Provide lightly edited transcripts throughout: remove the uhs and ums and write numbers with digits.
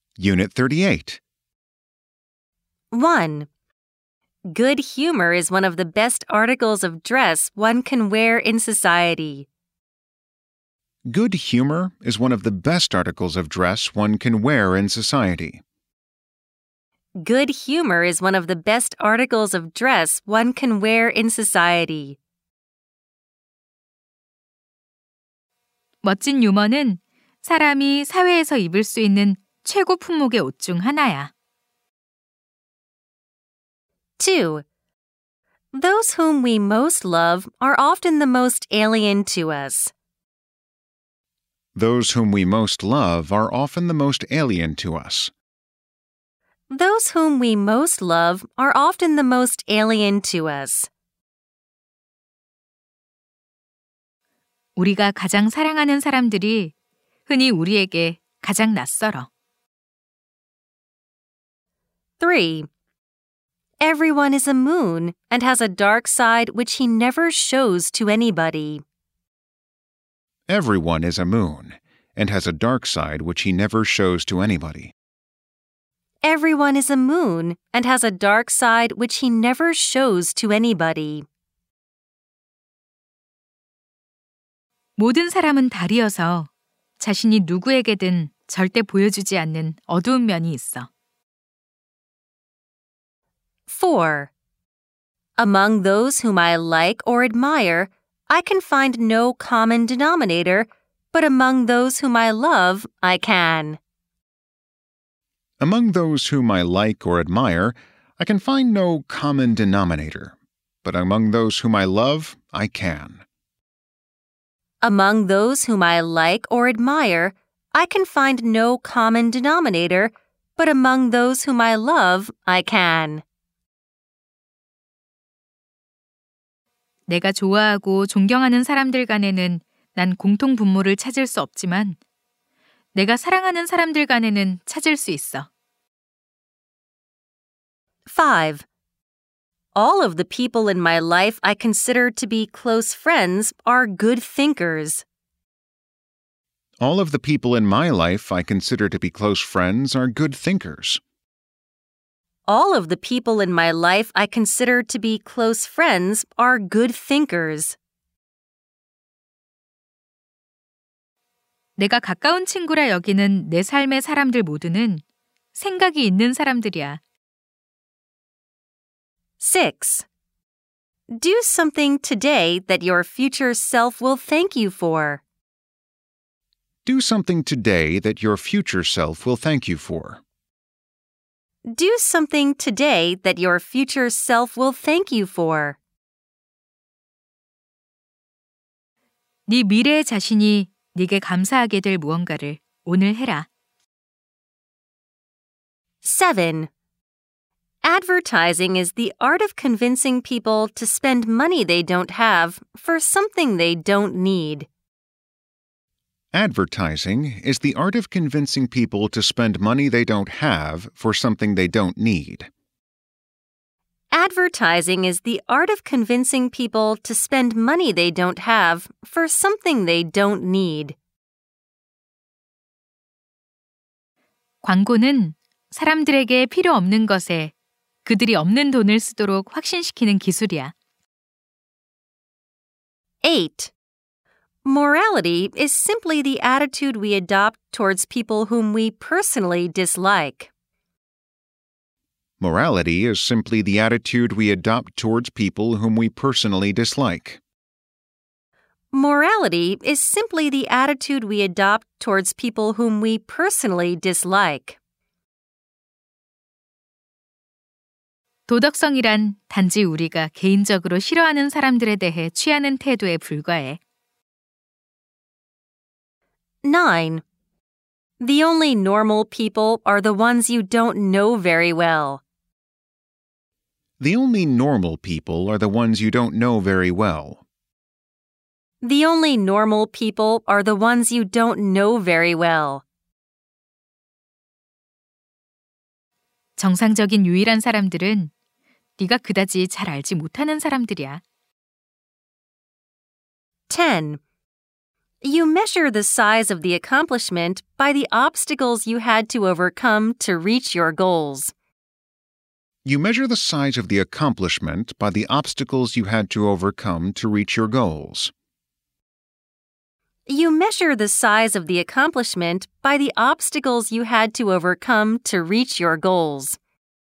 Unit 38. 1. Good humor is one of the best articles of dress one can wear in society. Good humor is one of the best articles of dress one can wear in society. Good humor is one of the best articles of dress one can wear in society. 멋진 유머는 사람이 사회에서 입을 수 있는 최고 품목의 옷 중 하나야. 2. Those whom we most love are often the most alien to us. Those whom we most love are often the most alien to us. Those whom we most love are often the most alien to us. 우리가 가장 사랑하는 사람들이 흔히 우리에게 가장 낯설어. 3. Everyone is a moon and has a dark side which he never shows to anybody. Everyone is a moon and has a dark side which he never shows to anybody. Everyone is a moon and has a dark side which he never shows to anybody. 모든 사람은 달이어서 자신이 누구에게든 절대 보여주지 않는 어두운 면이 있어. 4. Among those whom I like or admire, I can find no common denominator, but among those whom I love, I can. Among those whom I like or admire, I can find no common denominator, but among those whom I love, I can. Among those whom I like or admire, I can find no common denominator, but among those whom I love, I can. 내가 좋아하고 존경하는 사람들 간에는 난 공통 분모를 찾을 수 없지만 내가 사랑하는 사람들 간에는 찾을 수 있어. 5. All of the people in my life I consider to be close friends are good thinkers. All of the people in my life I consider to be close friends are good thinkers. All of the people in my life I consider to be close friends are good thinkers. 내가 가까운 친구라 여기는 내 삶의 사람들 모두는 생각이 있는 사람들이야. 6. Do something today that your future self will thank you for. Do something today that your future self will thank you for. Do something today that your future self will thank you for. 네 미래의 자신이 네게 감사하게 될 무언가를 오늘 해라. 7. Advertising is the art of convincing people to spend money they don't have for something they don't need. Advertising is the art of convincing people to spend money they don't have for something they don't need. Advertising is the art of convincing people to spend money they don't have for something they don't need. 광고는 사람들에게 필요 없는 것에 그들이 없는 돈을 쓰도록 확신시키는 기술이야. 8. Morality is simply the attitude we adopt towards people whom we personally dislike. Morality is simply the attitude we adopt towards people whom we personally dislike. Morality is simply the attitude we adopt towards people whom we personally dislike. 도덕성이란 단지 우리가 개인적으로 싫어하는 사람들에 대해 취하는 태도에 불과해. 9. The only normal people are the ones you don't know very well. The only normal people are the ones you don't know very well. The only normal people are the ones you don't know very well. 정상적인 유일한 사람들은 네가 그다지 잘 알지 못하는 사람들이야. 10. You measure the size of the accomplishment by the obstacles you had to overcome to reach your goals. You measure the size of the accomplishment by the obstacles you had to overcome to reach your goals. You measure the size of the accomplishment by the obstacles you had to overcome to reach your goals.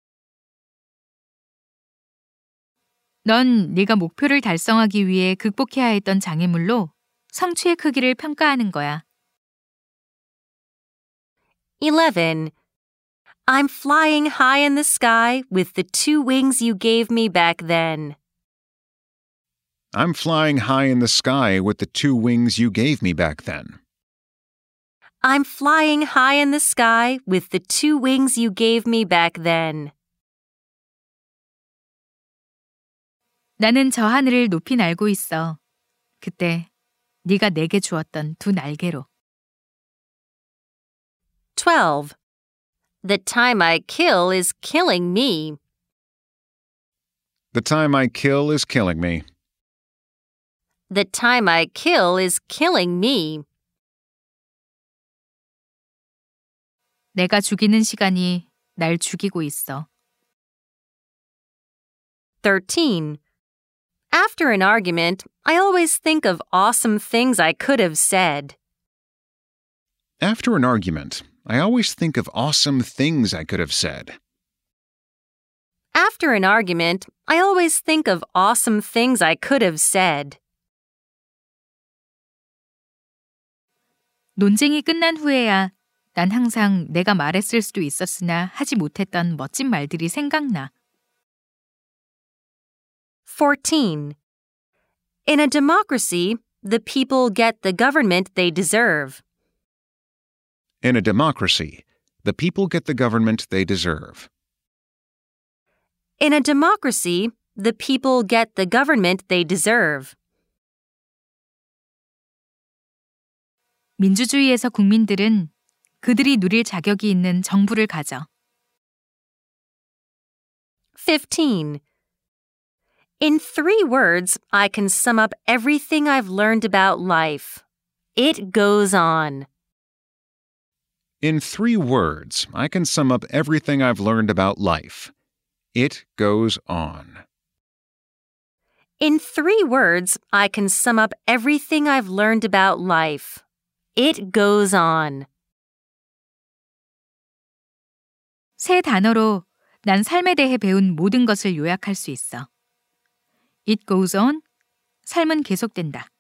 넌 네가 목표를 달성하기 위해 극복해야 했던 장애물로 성취의 크기를 평가하는 거야. 11. I'm flying high in the sky with the 2 wings you gave me back then. I'm flying high in the sky with the 2 wings you gave me back then. I'm flying high in the sky with the 2 wings you gave me back then. 나는 저 하늘을 높이 날고 있어. 그때 네가 내게 주었던 2 날개로. 12. The time I kill is killing me. The time I kill is killing me. The time I kill is killing me. 내가 죽이는 시간이 날 죽이고 있어. 13. After an argument, I always think of awesome things I could have said. After an argument, I always think of awesome things I could have said. After an argument, I always think of awesome things I could have said. 논쟁이 끝난 후에야 난 항상 내가 말했을 수도 있었으나 하지 못했던 멋진 말들이 생각나. 14. In a democracy, the people get the government they deserve. In a democracy, the people get the government they deserve. In a democracy, the people get the government they deserve. 민주주의에서 국민들은 그들이 누릴 자격이 있는 정부를 가져. 15. In 3 words, I can sum up everything I've learned about life. It goes on. In 3 words, I can sum up everything I've learned about life. It goes on. In 3 words, I can sum up everything I've learned about life. It goes on. 세 단어로 난 삶에 대해 배운 모든 것을 요약할 수 있어. It goes on. 삶은 계속된다.